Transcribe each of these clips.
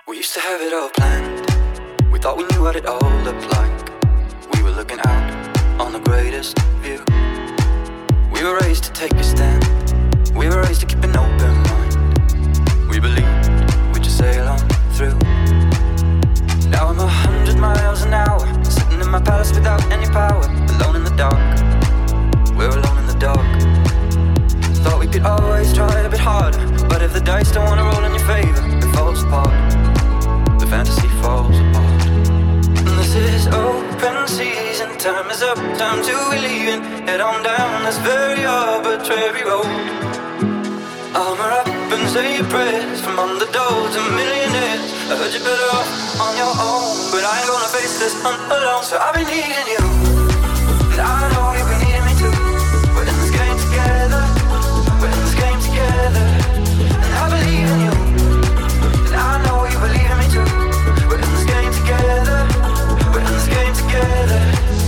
We used to have it all planned. We thought we knew what it all looked like. We were looking out on the greatest view. We were raised to take a stand. We were raised to keep an open mind. We believed we'd just sail on through. Now I'm 100 miles an hour, sitting in my palace without any power. Alone in the dark, we're alone in the dark. Thought we could always try a bit harder, but if the dice don't wanna roll in your favor, it falls apart. The fantasy falls apart. And this is open season, time is up, time to be leaving. Head on down this very arbitrary road. Armor up and say your prayers, from underdogs to millionaires. I heard you better off on your own, but I ain't gonna face this alone. So I've been needing you, and I know you've been needing me too. We're in this game together, we're in this game together. And I believe in you, and I know you believe in me too. We're in this game together, we're in this game together.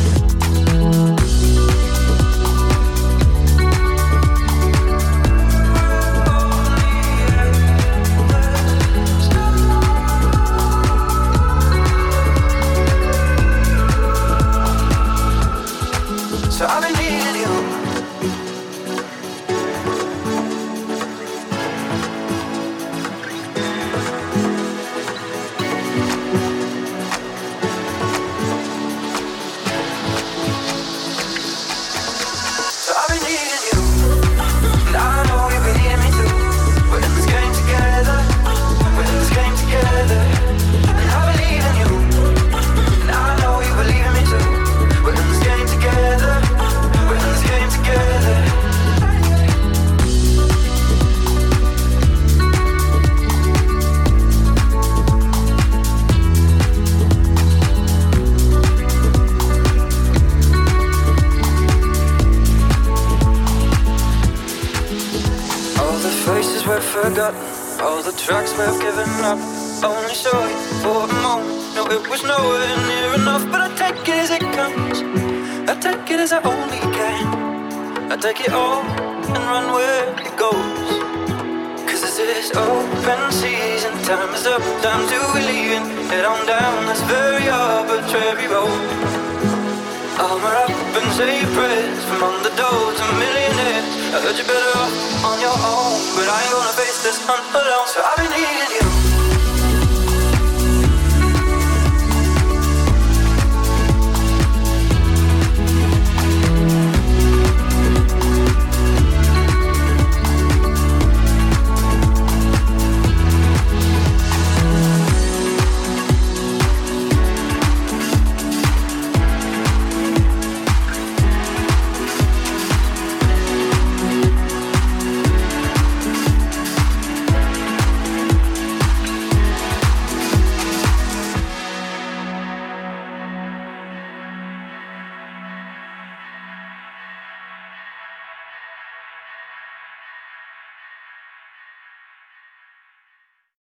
So I've been needing you. So I've been needing you, and I know you've been needing me too. We're in this game together, we're in this game together. And I believe in you, and I know you believe in me too. We're in this game together, we're in this game together. All the faces were forgotten, all the tracks we've given up. Only saw it for a moment, no it was nowhere near enough. But I take it as it comes, I take it as I only can. I take it all and run where it goes. Cause this is open season, time is up, time to be leaving. Head on down this very arbitrary road. Armor up and say your prayers, from underdogs to millionaires. I heard you better off on your own, but I ain't gonna face this alone. So I've been needing you.